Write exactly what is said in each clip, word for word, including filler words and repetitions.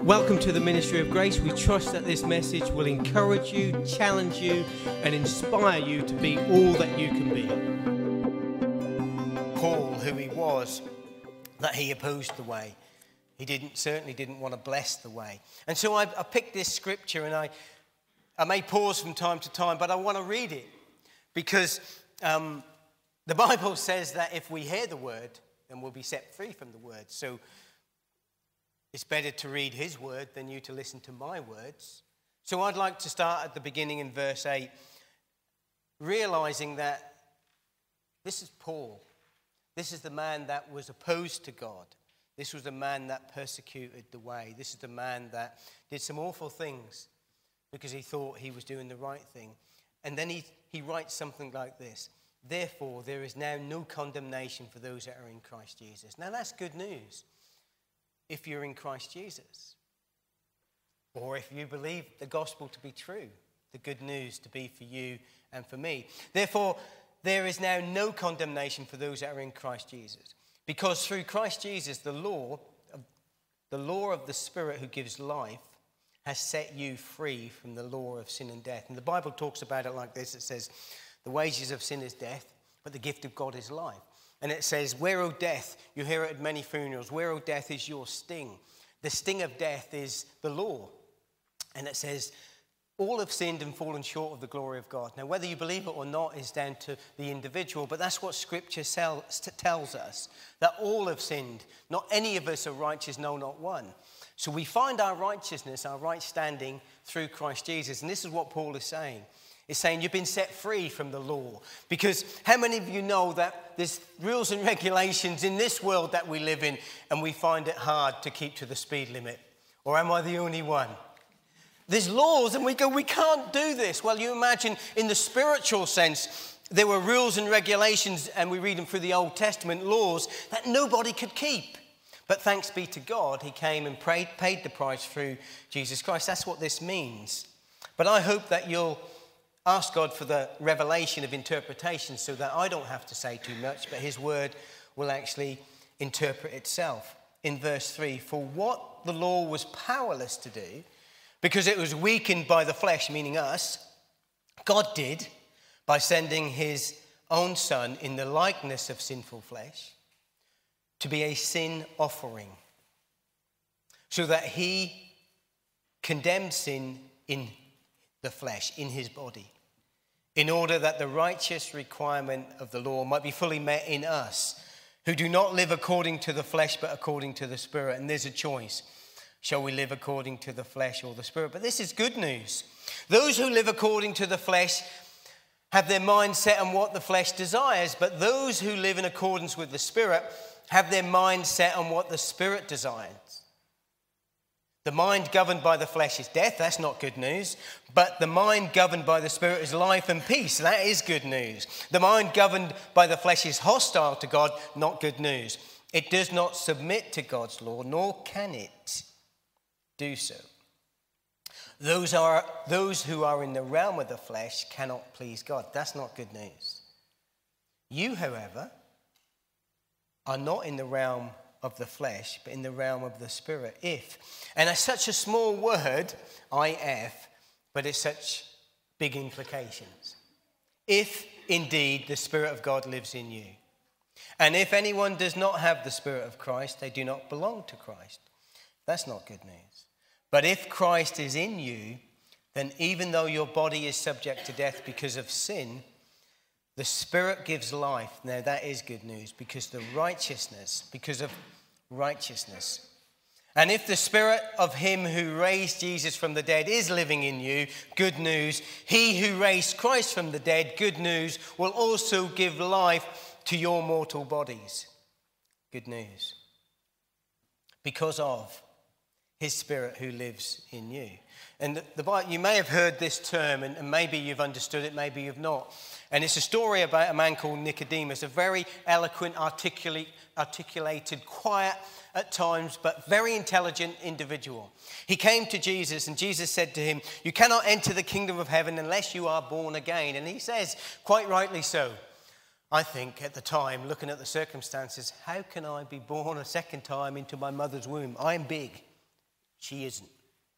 Welcome to the Ministry of Grace. We trust that this message will encourage you, challenge you, and inspire you to be all that you can be. Paul, who he was, that he opposed the way. He didn't certainly didn't want to bless the way. And so I, I picked this scripture, and I, I may pause from time to time, but I want to read it because um, the Bible says that if we hear the word, then we'll be set free from the word. So it's better to read his word than you to listen to my words. So I'd like to start at the beginning in verse eight, realizing that this is Paul. This is the man that was opposed to God. This was the man that persecuted the way. This is the man that did some awful things because he thought he was doing the right thing. And then he, he writes something like this: therefore, there is now no condemnation for those that are in Christ Jesus. Now that's good news. If you're in Christ Jesus, or if you believe the gospel to be true, the good news to be for you and for me. Therefore, there is now no condemnation for those that are in Christ Jesus, because through Christ Jesus, the law, the law of the Spirit who gives life, has set you free from the law of sin and death. And the Bible talks about it like this. It says, the wages of sin is death, but the gift of God is life. And it says, where, O death, you hear it at many funerals, where, O death, is your sting? The sting of death is the law. And it says, all have sinned and fallen short of the glory of God. Now, whether you believe it or not is down to the individual, but that's what Scripture tells us, that all have sinned. Not any of us are righteous, no, not one. So we find our righteousness, our right standing through Christ Jesus. And this is what Paul is saying. It's saying you've been set free from the law. Because how many of you know that there's rules and regulations in this world that we live in, and we find it hard to keep to the speed limit? Or am I the only one? There's laws and we go, we can't do this. Well, you imagine in the spiritual sense, there were rules and regulations, and we read them through the Old Testament, laws that nobody could keep. But thanks be to God, he came and prayed, paid the price through Jesus Christ. That's what this means. But I hope that you'll ask God for the revelation of interpretation so that I don't have to say too much, but his word will actually interpret itself. In verse three, for what the law was powerless to do, because it was weakened by the flesh, meaning us, God did by sending his own son in the likeness of sinful flesh to be a sin offering, so that he condemned sin in the flesh, in his body, in order that the righteous requirement of the law might be fully met in us, who do not live according to the flesh, but according to the Spirit. And there's a choice. Shall we live according to the flesh or the Spirit? But this is good news. Those who live according to the flesh have their mind set on what the flesh desires, but those who live in accordance with the Spirit have their mind set on what the Spirit desires. The mind governed by the flesh is death. That's not good news. But the mind governed by the Spirit is life and peace. That is good news. The mind governed by the flesh is hostile to God. Not good news. It does not submit to God's law, nor can it do so. Those are those who are in the realm of the flesh cannot please God. That's not good news. You, however, are not in the realm of the flesh, but in the realm of the Spirit. If, and it's such a small word, I F, but it's such big implications. If indeed the Spirit of God lives in you. And if anyone does not have the Spirit of Christ, they do not belong to Christ. That's not good news. But if Christ is in you, then even though your body is subject to death because of sin, the Spirit gives life. Now that is good news, because the righteousness, because of righteousness. And if the Spirit of him who raised Jesus from the dead is living in you, good news. He who raised Christ from the dead, good news, will also give life to your mortal bodies. Good news. Because of his Spirit who lives in you. And the, the, you may have heard this term, and, and maybe you've understood it, maybe you've not. And it's a story about a man called Nicodemus, a very eloquent, articulate, articulated, quiet at times, but very intelligent individual. He came to Jesus, and Jesus said to him, you cannot enter the kingdom of heaven unless you are born again. And he says, quite rightly so, I think at the time, looking at the circumstances, how can I be born a second time into my mother's womb? I'm big. She isn't.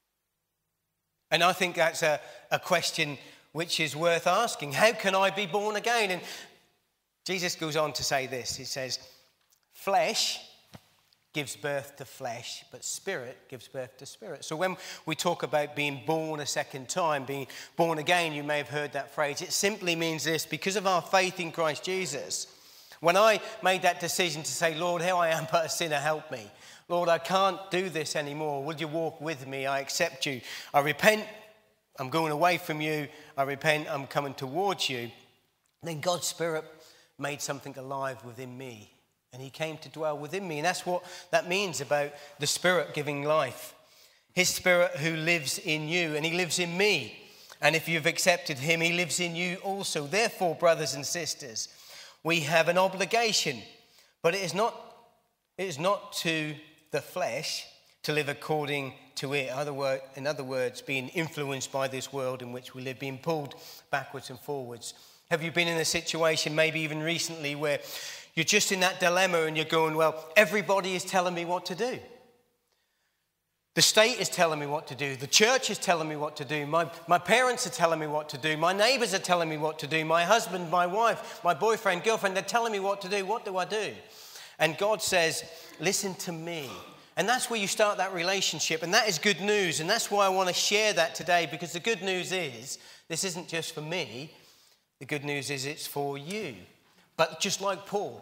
And I think that's a, a question which is worth asking. How can I be born again? And Jesus goes on to say this. He says, flesh gives birth to flesh, but spirit gives birth to spirit. So when we talk about being born a second time, being born again, you may have heard that phrase. It simply means this: because of our faith in Christ Jesus, when I made that decision to say, Lord, here I am but a sinner, help me. Lord, I can't do this anymore. Will you walk with me? I accept you. I repent. I'm going away from you. I repent. I'm coming towards you. Then God's Spirit made something alive within me. And he came to dwell within me. And that's what that means about the Spirit giving life. His Spirit who lives in you, and he lives in me. And if you've accepted him, he lives in you also. Therefore, brothers and sisters, we have an obligation. But it is not, it is not to the flesh to live according to it. Other word, in other words, being influenced by this world in which we live, being pulled backwards and forwards. Have you been in a situation, maybe even recently, where you're just in that dilemma and you're going, well, everybody is telling me what to do. The state is telling me what to do. The church is telling me what to do. My, my parents are telling me what to do. My neighbors are telling me what to do. My husband, my wife, my boyfriend, girlfriend, they're telling me what to do. What do I do? And God says, listen to me. And that's where you start that relationship. And that is good news. And that's why I want to share that today, because the good news is, this isn't just for me. The good news is it's for you. But just like Paul,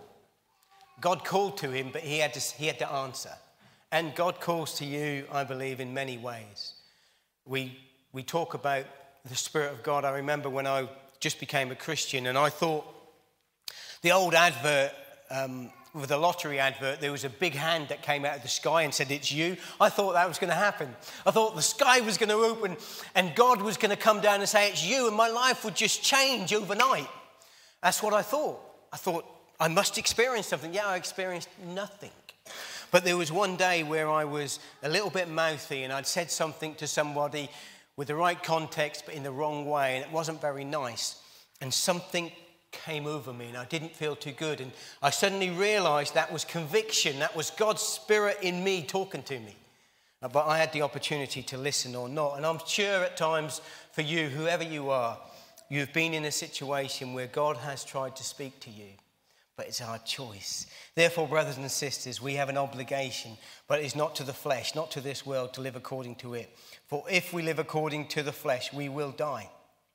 God called to him, but he had to, he had to answer. And God calls to you, I believe, in many ways. We, we talk about the Spirit of God. I remember when I just became a Christian, and I thought the old advert, um, with the lottery advert, there was a big hand that came out of the sky and said, it's you. I thought that was going to happen. I thought the sky was going to open and God was going to come down and say, it's you, and my life would just change overnight. That's what I thought. I thought, I must experience something. Yeah, I experienced nothing. But there was one day where I was a little bit mouthy and I'd said something to somebody with the right context but in the wrong way, and it wasn't very nice. And something came over me and I didn't feel too good. And I suddenly realized that was conviction. That was God's Spirit in me talking to me. But I had the opportunity to listen or not. And I'm sure at times for you, whoever you are, you've been in a situation where God has tried to speak to you, but it's our choice. Therefore, brothers and sisters, we have an obligation, but it is not to the flesh, not to this world, to live according to it. For if we live according to the flesh, we will die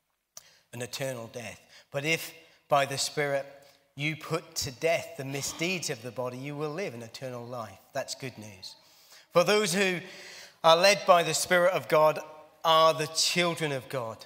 an eternal death. But if by the Spirit you put to death the misdeeds of the body, you will live an eternal life. That's good news. For those who are led by the Spirit of God are the children of God.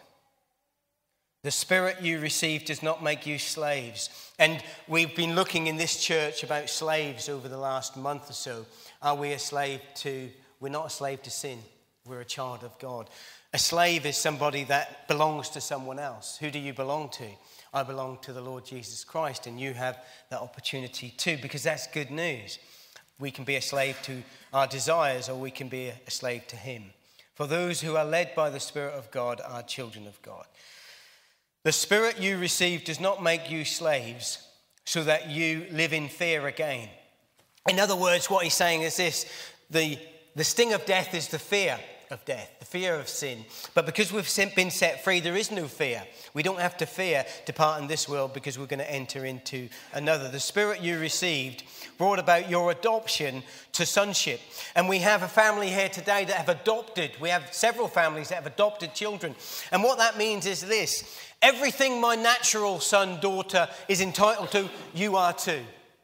The Spirit you receive does not make you slaves. And we've been looking in this church about slaves over the last month or so. Are we a slave to, we're not a slave to sin. We're a child of God. A slave is somebody that belongs to someone else. Who do you belong to? I belong to the Lord Jesus Christ, and you have that opportunity too, because that's good news. We can be a slave to our desires, or we can be a slave to him. For those who are led by the Spirit of God are children of God. The Spirit you receive does not make you slaves so that you live in fear again. In other words, what he's saying is this: the, the sting of death is the fear of death, the fear of sin. But because we've been set free, there is no fear. We don't have to fear departing this world, because we're going to enter into another. The Spirit you received brought about your adoption to sonship. And we have a family here today that have adopted. We have several families that have adopted children. And what that means is this: everything my natural son, daughter is entitled to, you are too.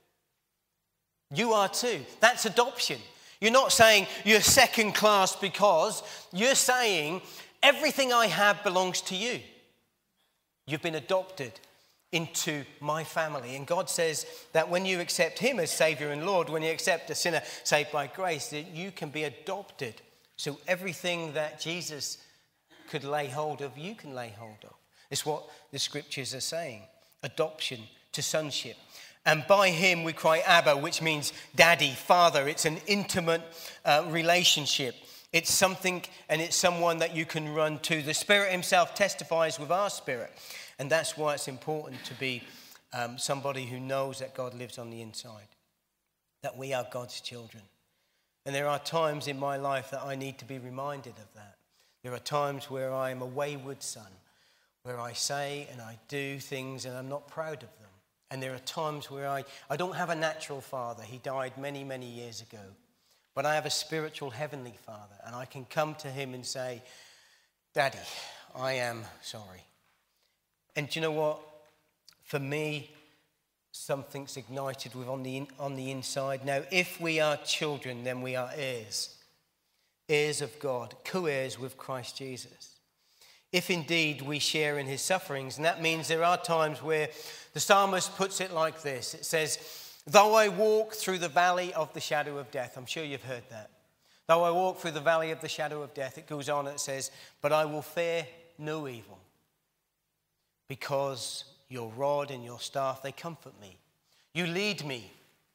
You are too. That's adoption. You're not saying you're second class, because you're saying everything I have belongs to you. You've been adopted into my family. And God says that when you accept him as Savior and Lord, when you accept a sinner saved by grace, that you can be adopted. So everything that Jesus could lay hold of, you can lay hold of. It's what the scriptures are saying. Adoption to sonship. And by him we cry Abba, which means daddy, father. It's an intimate uh, relationship. It's something, and it's someone that you can run to. The Spirit himself testifies with our spirit. And that's why it's important to be um, somebody who knows that God lives on the inside, that we are God's children. And there are times in my life that I need to be reminded of that. There are times where I am a wayward son, where I say and I do things and I'm not proud of them. And there are times where I, I don't have a natural father. He died many, many years ago. But I have a spiritual heavenly father, and I can come to him and say, Daddy, I am sorry. And do you know what? For me, something's ignited with on the, on the inside. Now, if we are children, then we are heirs. Heirs of God, co-heirs with Christ Jesus. If indeed we share in his sufferings, and that means there are times where the psalmist puts it like this. It says, though I walk through the valley of the shadow of death. I'm sure you've heard that. Though I walk through the valley of the shadow of death, it goes on and it says, but I will fear no evil, because your rod and your staff, they comfort me. You lead me.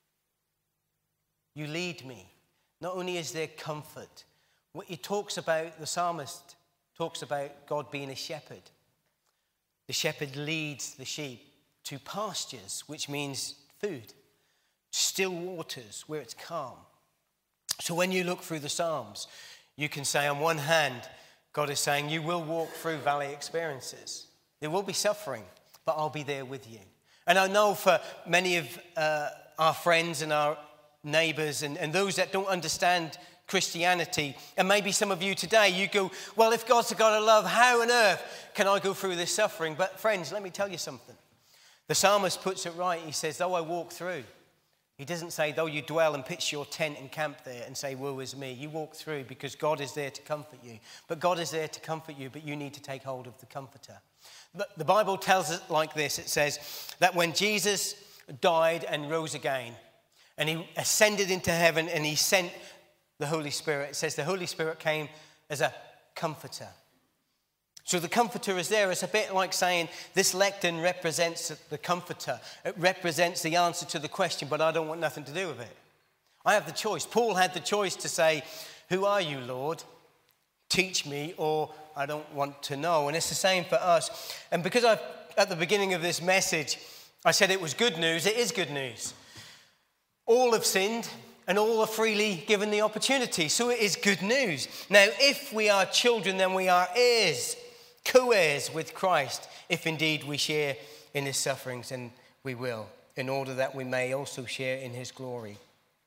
You lead me. Not only is there comfort, what he talks about, the psalmist talks about God being a shepherd. The shepherd leads the sheep to pastures, which means food, still waters where it's calm. So when you look through the Psalms, you can say on one hand, God is saying you will walk through valley experiences. There will be suffering, but I'll be there with you. And I know for many of uh, our friends and our neighbors and, and those that don't understand Christianity, and maybe some of you today, you go, well, if God's a God of love, how on earth can I go through this suffering? But friends, let me tell you something. The psalmist puts it right. He says, though I walk through. He doesn't say, though you dwell and pitch your tent and camp there and say, woe is me. You walk through because God is there to comfort you. But God is there to comfort you, but you need to take hold of the comforter. But the Bible tells us like this. It says that when Jesus died and rose again, and he ascended into heaven and he sent the Holy Spirit, it says the Holy Spirit came as a comforter. So the comforter is there. It's a bit like saying this lectern represents the comforter. It represents the answer to the question, but I don't want nothing to do with it. I have the choice. Paul had the choice to say, who are you, Lord? Teach me, or I don't want to know. And it's the same for us. And because I, at the beginning of this message, I said it was good news, it is good news. All have sinned, and all are freely given the opportunity. So it is good news. Now, if we are children, then we are heirs, co-heirs with Christ, if indeed we share in his sufferings, and we will, in order that we may also share in his glory.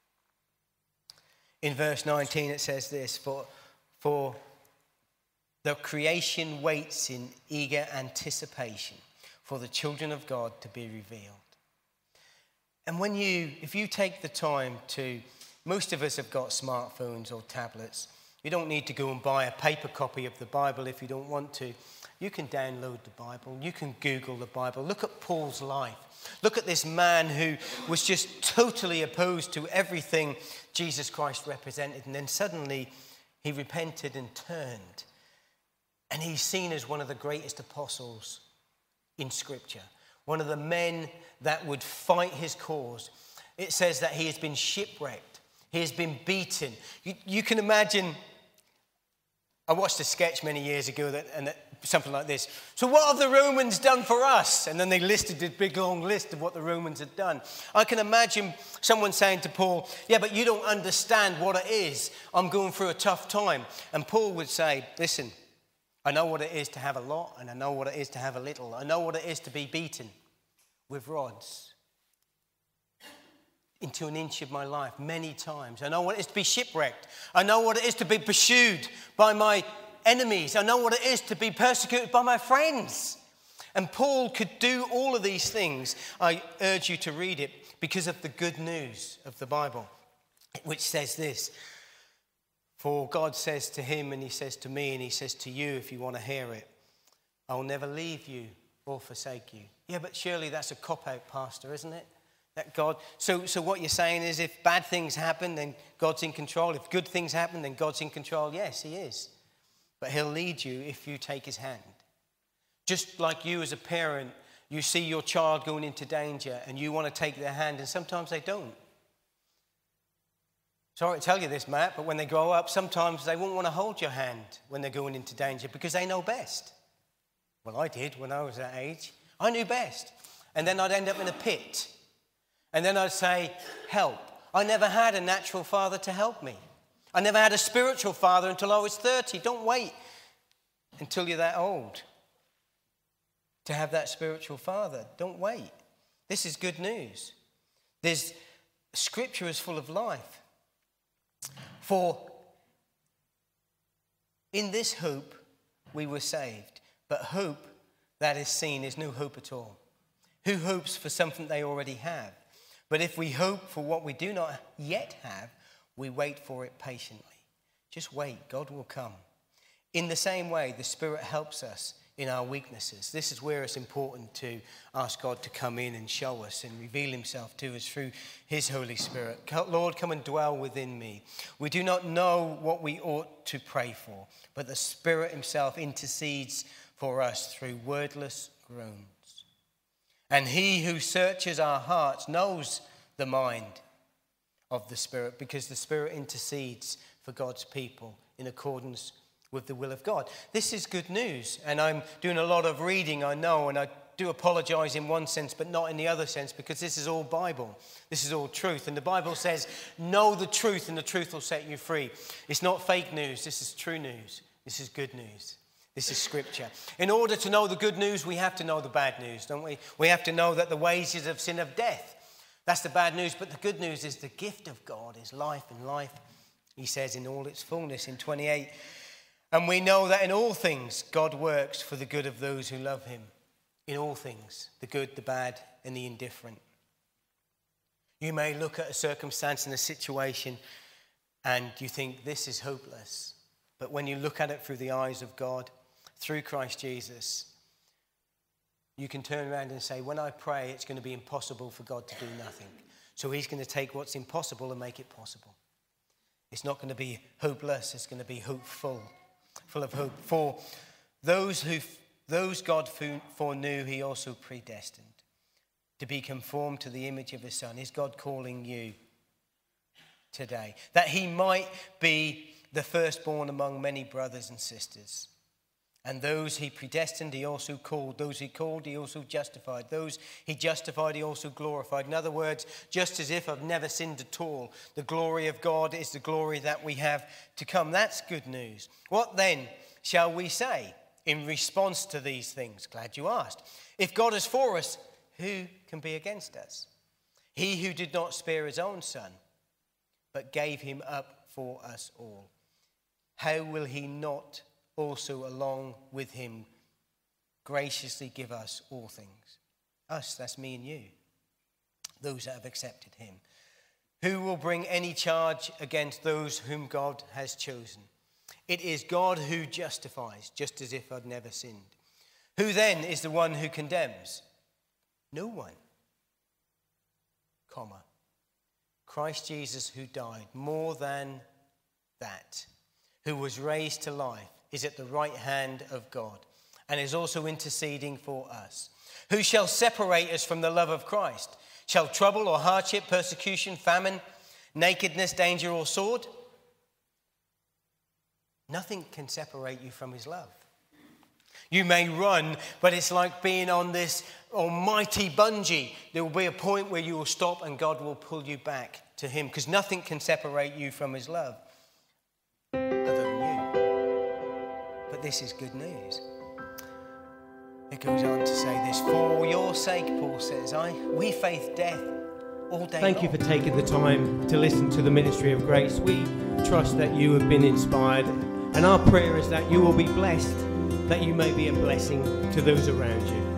In verse nineteen, it says this, for, for the creation waits in eager anticipation for the children of God to be revealed. And when you, if you take the time to, most of us have got smartphones or tablets. You don't need to go and buy a paper copy of the Bible if you don't want to. You can download the Bible. You can Google the Bible. Look at Paul's life. Look at this man who was just totally opposed to everything Jesus Christ represented. And then suddenly he repented and turned. And he's seen as one of the greatest apostles in Scripture. One of the men that would fight his cause. It says that he has been shipwrecked. He has been beaten. You, you can imagine, I watched a sketch many years ago that, and that, something like this. So what have the Romans done for us? And then they listed this big long list of what the Romans had done. I can imagine someone saying to Paul, yeah, but you don't understand what it is. I'm going through a tough time. And Paul would say, listen, I know what it is to have a lot, and I know what it is to have a little. I know what it is to be beaten with rods into an inch of my life many times. I know what it is to be shipwrecked. I know what it is to be pursued by my enemies. I know what it is to be persecuted by my friends. And Paul could do all of these things. I urge you to read it because of the good news of the Bible, which says this. For God says to him, and he says to me, and he says to you, if you want to hear it, I will never leave you or forsake you. Yeah, but surely that's a cop-out, Pastor, isn't it? That God. So, so what you're saying is if bad things happen, then God's in control. If good things happen, then God's in control. Yes, he is. But he'll lead you if you take his hand. Just like you as a parent, you see your child going into danger and you want to take their hand, and sometimes they don't. Sorry to tell you this, Matt, but when they grow up, sometimes they won't want to hold your hand when they're going into danger because they know best. Well, I did when I was that age. I knew best. And then I'd end up in a pit. And then I'd say, help. I never had a natural father to help me. I never had a spiritual father until I was thirty. Don't wait until you're that old to have that spiritual father. Don't wait. This is good news. There's Scripture is full of life. For in this hope we were saved. But hope that is seen is no hope at all. Who hopes for something they already have? But if we hope for what we do not yet have, we wait for it patiently. Just wait. God will come. In the same way, the Spirit helps us in our weaknesses. This is where it's important to ask God to come in and show us and reveal himself to us through his Holy Spirit. Lord, come and dwell within me. We do not know what we ought to pray for, but the Spirit himself intercedes for us through wordless groans. And he who searches our hearts knows the mind of the Spirit, because the Spirit intercedes for God's people in accordance with the will of God. This is good news, and I'm doing a lot of reading, I know, and I do apologize in one sense, but not in the other sense, because this is all Bible. This is all truth, and the Bible says, know the truth, and the truth will set you free. It's not fake news. This is true news. This is good news. This is Scripture. In order to know the good news, we have to know the bad news, don't we? We have to know that the wages of sin are death. That's the bad news, but the good news is the gift of God is life, and life, he says, in all its fullness in twenty-eight. And we know that in all things, God works for the good of those who love him. In all things, the good, the bad, and the indifferent. You may look at a circumstance and a situation and you think this is hopeless. But when you look at it through the eyes of God, through Christ Jesus, you can turn around and say, when I pray, it's going to be impossible for God to do nothing. So he's going to take what's impossible and make it possible. It's not going to be hopeless, it's going to be hopeful. Full of hope. For those who those God foreknew, he also predestined to be conformed to the image of his Son. Is God calling you today? That he might be the firstborn among many brothers and sisters. And those he predestined, he also called. Those he called, he also justified. Those he justified, he also glorified. In other words, just as if I've never sinned at all, the glory of God is the glory that we have to come. That's good news. What then shall we say in response to these things? Glad you asked. If God is for us, who can be against us? He who did not spare his own Son, but gave him up for us all, how will he not also along with him graciously give us all things? Us, that's me and you, those that have accepted him. Who will bring any charge against those whom God has chosen? It is God who justifies, just as if I'd never sinned. Who then is the one who condemns? No one. Comma. Christ Jesus, who died, more than that, who was raised to life, is at the right hand of God and is also interceding for us. Who shall separate us from the love of Christ? Shall trouble or hardship, persecution, famine, nakedness, danger, or sword? Nothing can separate you from his love. You may run, but it's like being on this almighty bungee. There will be a point where you will stop and God will pull you back to him, because nothing can separate you from his love other than you. But this is good news. It goes on to say this, for your sake, Paul says, I we face death all day Thank long. you for taking the time to listen to the Ministry of Grace. We trust that you have been inspired, and our prayer is that you will be blessed, that you may be a blessing to those around you.